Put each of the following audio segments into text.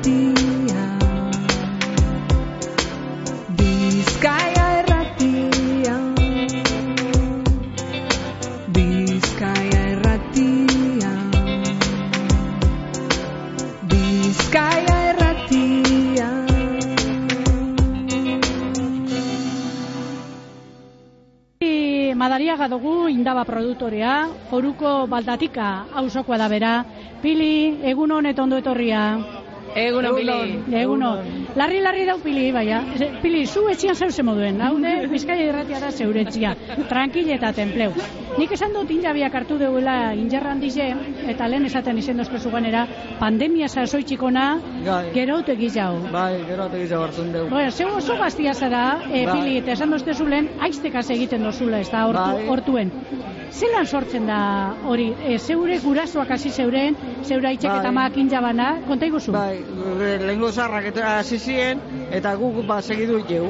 Irratia, Bizkaia Irratia, Bizkaia Irratia, Bizkaia Irratia. Madariaga dugu Indaba produktorea, Foruko Baldatika auzokoa da bera. Pili, egunon eta ondo etorria. Egunon, Pili. Egunon. Larri dau Pili, baina. Pili, zu etxian zauze moduen. Haude, Bizkaia Irratia da zeure etxia. Tranquil eta templeu. Nik esan dut injabiak hartu deuela injerran dize, eta lehen esaten izen dozpezu ganera, pandemia sasoitxikona, geroute gizau. Bai, geroute gizau hartzen dugu. Bueno, zeu oso gaztia zara, Pili, eta esan doztezu lehen, aiztekaz egiten dozula, ez da, hortuen. Zelan sortzen da hori? Zeure gurasoak hasi zeuren, zeure aitzek eta makin jabana, konta iguzu? Bai, lehenko zarrak hasi ziren, eta guk segidu ikegu.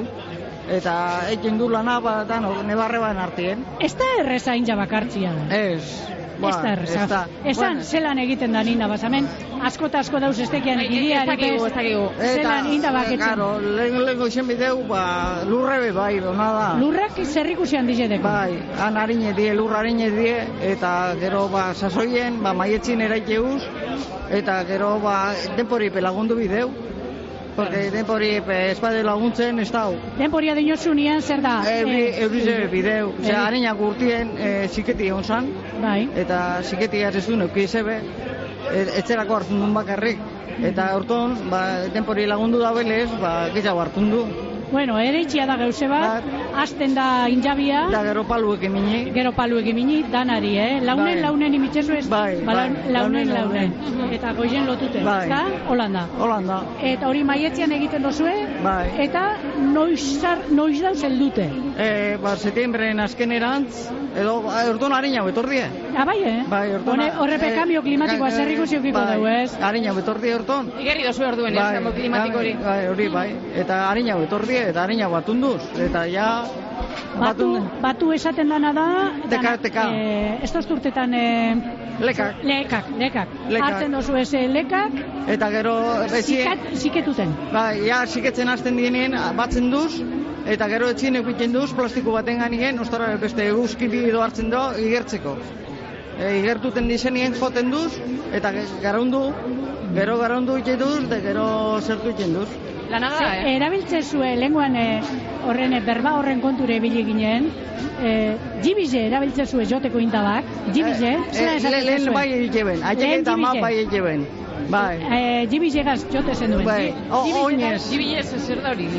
Eta egin du lana, nebarre ban artien. Ez da erreza injabakartzia? Ez. Ez da erreza. Esan, zelan egiten da ninda bazamen, asko eta asko dauz estekian egidiarik ez. Zelan indabaketzen. Claro, lehenko izen bideu, lurrebe bai, dona da. Lurrak zerrikusian dizedeko. Bai, han harine die, lurra harine die, eta gero sasoien, maietzin eraikeuz, eta gero denpori pelagundu bideu. Porque denpori espade laguntzen ez dau. Denporia dinosu nian zer da? Eurize bideu. Osea, harinak urtien ziketi egon zan. Bai. Eta ziketi ez duen euki izebe. Etxerako hartzen duen bakarrik. Eta horton, denpori lagundu da belez, gehiago hartzen du. Bueno, ere itxia da gauze bat, hasten da injabia. Da gero paluek emini. Gero paluek emini, danari, Launen imitzezu ez? Bai. Launen. Eta goizen lotute, ez da? Holanda. Eta hori maietzean egiten dozue? Bai. Eta noiz dauz heldute? Setiembren azkenerantz, edo orduan harina betordie. Bai, Bai, orduan. Horrepe kambio klimatikoa zerriko ziokiko dugu, ez? Harina betordie orduan. Igerri dozu orduen, ez, kambio klimatiko hori. Hori, bai. Eta harina betordie, eta harina batunduz. Eta ja... Batu esaten dana da... Teka. Ez tozturtetan... Lekak. Hartzen dozu ez lekak... Eta gero... Ziketuten. Bai, ja, ziketzen hasten dienien, batzen duz, eta gero etxin egiten duz, plastiko baten ganien, ostara beste eguzki bido hartzen do, igertzeko. Igertuten dizenien joten duz, eta gero garandu iten duz, eta gero zertu iten duz. Lanaga da, Erabiltze zuen, lenguan horren berba horren konture bili ginen, jibize erabiltze zuen joteko indabak, jibize, zela esatzen zuen? Lehen bai egiten, aitek eta ma bai egiten. Bai. Jibizegaz jote zen duen. Bai, oinez. Jibizez zer da hori?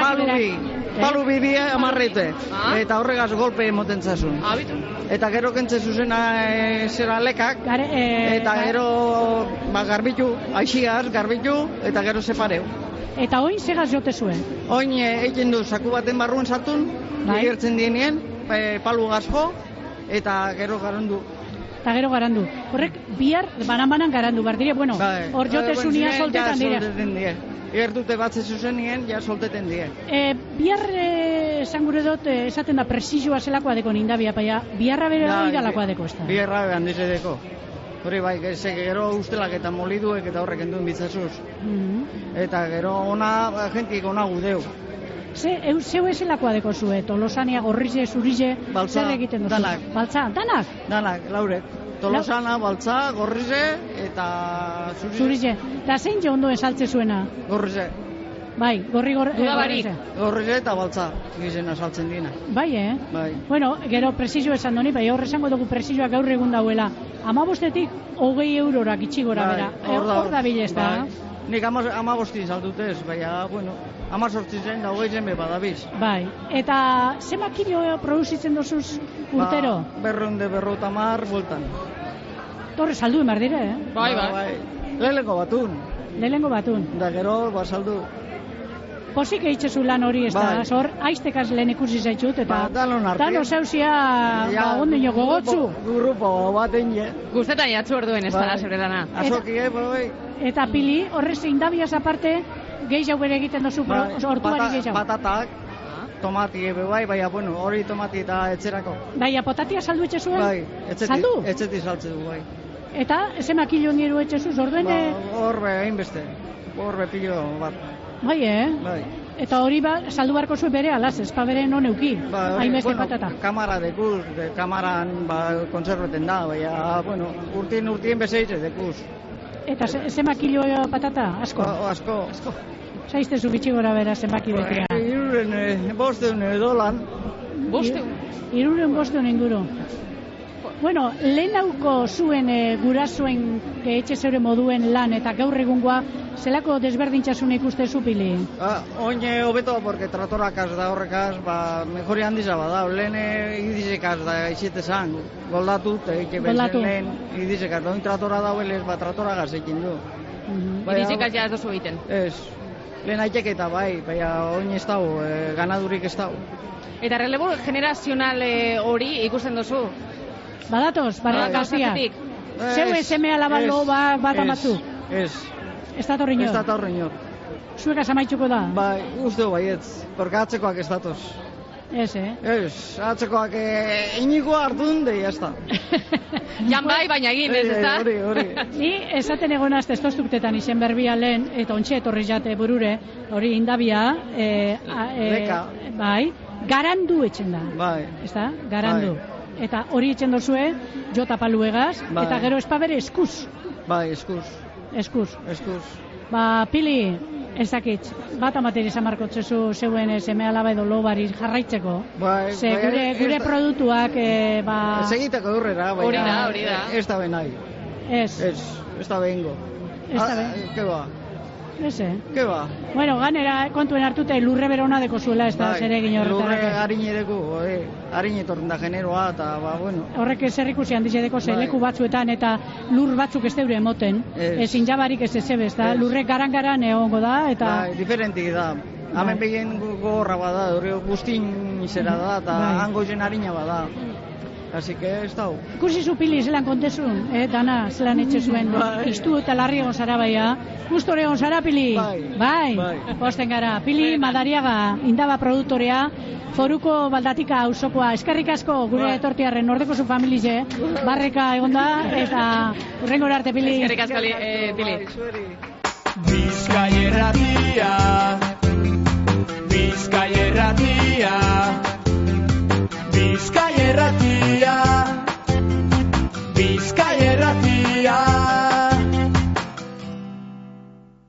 Palubi die amarrete, eta horregaz golpe emoten zazun. Abitu. Eta gero kentze zuzena zera lekak, eta gero garbitu, aixiaz garbitu, eta gero separeu. Eta oin segaz jote zuen? Oin egiten du, saku baten barruen sartun, igertzen dienien, palu gazko, eta gero garandu. Eta gero garandu. Horrek bihar banan garandu, bardire, bueno, hor jote zunia soltetan dire. Igertute batze zuzenien, ja solteten die. Bihar esan gure dut, esaten da presizioa zelakoa deko nindabia, paia, biharra bere idalakoa deko ez da? Biharra bere handize deko. Hori bai, gero ustelak eta moliduek eta horrek enduen bitzazuz. Eta gero ona, jentik ona gudeu. Zeu ezelakoa deko zue, Tolosania, Gorrize, Zurize, zer egiten duzu? Danak. Baltza, danak? Danak, lauret. Tolosana, Baltza, Gorrize eta Zurize. Da zein jo ondo esaltze zuena? Gorrize. Bai, Gorrize. Gorrize eta Baltza, gizena saltzen dina. Bai, Bai. Bueno, gero presizio esan doni, bai, hor esango dugu presizioa gaur egun dauela. 15etik 20 eurorak itxigora bera. Hor da bilez da. Nik 15 saltutez, baina, bueno, 18 zen da 20 zen badabiz. Bai, eta zema kilo produzitzen dozuz urtero? Berrota mar, bultan. Torre saldu emar dire, Bai. Lehenengo batun. Da gero, saldu. Posik eitzezu lan hori ez da, hor, aiztekaz lehen ikusi zaitxut, eta dano zauzia ondino gogotzu. Grupo baten je. Guztetan jatzu orduen ez da, zeure lana. Azoki, bai. Eta Pili, horrez indabiaz aparte, gehiago bere egiten dozu, hortuari gehiago. Patatak, tomati bai, baina, bueno, hori tomati eta etxerako. Baina, potatia saldu etxezuen? Bai, saldu? Etxeti saltze du, bai. Eta, zema kilo nieru etxezuz, orduen? Hor, hainbeste. hor bepilo bat. Bai, Bai. Eta hori saldu barko zuen bere alaz, ez pa bere non euki, hainbeste patata. Kamara dekuz, kamaran konserveten da, baina, urtien bezeitze dekuz. Eta zema kilo patata, asko? Asko. Zaiztezu bitxi gora bera zenbaki betea. Bosteun dolan. Bosteun inguru. Bueno, lehenauko zuen gurasoen etxe zeure moduen lan eta gaur egungoa, zelako desberdintxasun ikustezu Pili? Oine hobeto, porque tratorakaz da horrekaz, mejori handiza bada, lehen idizekaz da izitezan, goldatu, eke bezen lehen idizekaz, oin tratora dauelez, tratoragaz ekin du. Idizekaz ja ez dozu egiten? Ez, lehen aitek eta baina oin ez dago, ganadurik ez dago. Eta relebo generazional hori ikusten duzu? Badatoz, gauzia. Zeu seme alaba lo bat amatzu? Ez. Ez dator inor? Ez dator inor. Zuekaz amaituko da? Bai, usteo baietz, porque atzekoak ez datoz. Ez, Ez, atzekoak inikoa hartun, de jazta. Jan bai, baina egin, ez da? Hori. Ni esaten egonaz testostuktetan izen berbia lehen, eta ontxe etorri jate burure, hori indabia, Leka. Bai, garandu etxen da. Bai. Ez da, garandu. Eta hori etxen dozue, jota paluegaz, eta gero espabere eskuz. Bai, eskuz. Eskuz. Pili, ez dakit, bat amateri zamarkotzezu zeuen seme alaba edo lobari jarraitzeko. Bai, gure produktuak, Ez egiteko durrera, hori da. Ez da ben nahi. Ez da bengo. Ez da ben. Ke ba? Ez, Ke ba? Bueno, ganera kontuen hartute lurre berona deko zuela, ez da zer egin horretarako. Lurre harine deko, harine torren da generoa, eta Horrek zer ikusi handize deko leku batzuetan eta lur batzuk ez deure emoten. Ezin jabarik ez ezebez da, lurrek garan egongo da, eta... Bai, diferentik da. Hemen begien gogorra bada, guztin izera da, eta hango zen harina bada. Así que ez dau. Ikusi zu Pili zelan kontezun, dana zelan etxe zuen, iztu eta larri egon zara baia. Gustore egon zara Pili? Bai. Posten gara. Pili Madariaga, Indaba produktorea, Foruko Baldatika auzokoa. Eskerrik asko gure etortiarren nordeko zu familie, barreka egonda, eta urrengora arte Pili. Eskerrik asko Pili. Bizkai Irratia.